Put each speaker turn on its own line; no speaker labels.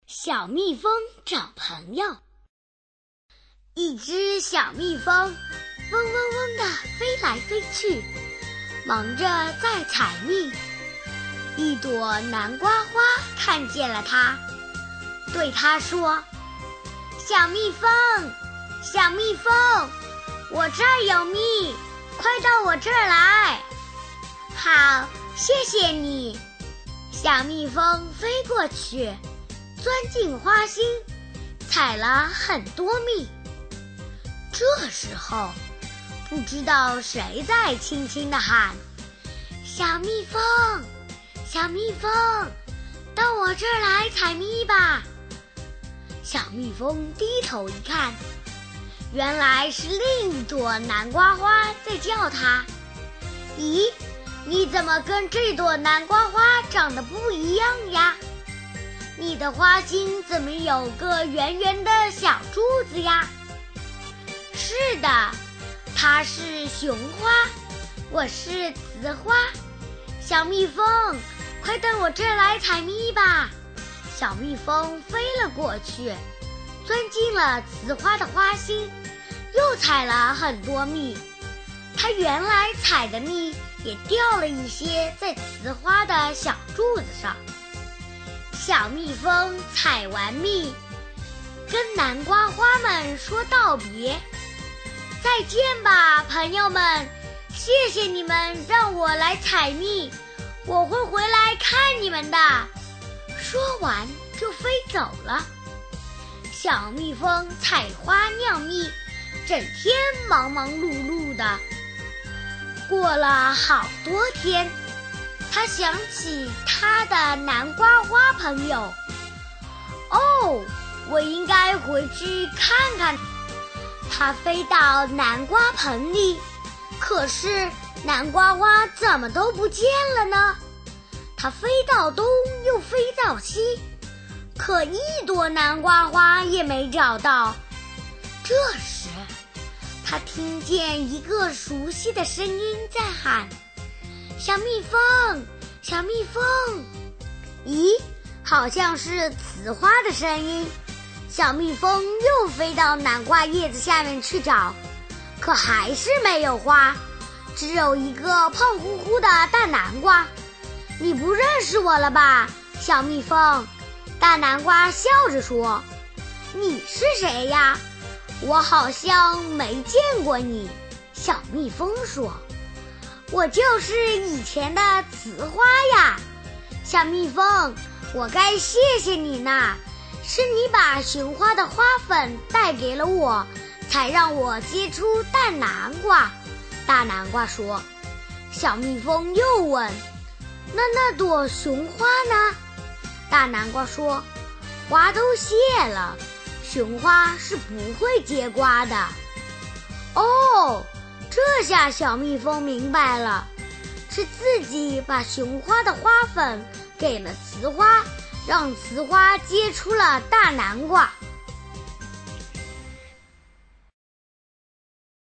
小蜜蜂找朋友。一只小蜜蜂嗡嗡嗡地飞来飞去，忙着在采蜜。一朵南瓜花看见了它，对它说：小蜜蜂，小蜜蜂，我这儿有蜜，快到我这儿来。好，谢谢你。小蜜蜂飞过去，钻进花心，采了很多蜜。这时候，不知道谁在轻轻地喊：小蜜蜂，小蜜蜂，到我这儿来采蜜吧。小蜜蜂低头一看，原来是另一朵南瓜花在叫它。咦，你怎么跟这朵南瓜花长得不一样呀？你的花心怎么有个圆圆的小柱子呀？是的，它是雄花，我是雌花。小蜜蜂，快到我这儿来采蜜吧。小蜜蜂飞了过去，钻进了雌花的花心，又采了很多蜜。它原来采的蜜也掉了一些在雌花的小柱子上。小蜜蜂采完蜜，跟南瓜花们说道别：再见吧，朋友们，谢谢你们让我来采蜜，我会回来看你们的。说完就飞走了。小蜜蜂采花酿蜜，整天忙忙碌碌的。过了好多天，他想起他的南瓜花朋友。哦，我应该回去看看。他飞到南瓜盆里，可是南瓜花怎么都不见了呢？他飞到东又飞到西，可一朵南瓜花也没找到。这时他听见一个熟悉的声音在喊：小蜜蜂，小蜜蜂。咦，好像是雌花的声音。小蜜蜂又飞到南瓜叶子下面去找，可还是没有花，只有一个胖乎乎的大南瓜。你不认识我了吧，小蜜蜂？大南瓜笑着说：你是谁呀？我好像没见过你。小蜜蜂说：我就是以前的雌花呀。小蜜蜂，我该谢谢你呢，是你把雄花的花粉带给了我，才让我结出大南瓜。大南瓜说。小蜜蜂又问：那朵雄花呢？大南瓜说：花都谢了，雄花是不会结瓜的。哦，这下小蜜蜂明白了，是自己把雄花的花粉给了雌花，让雌花结出了大南瓜。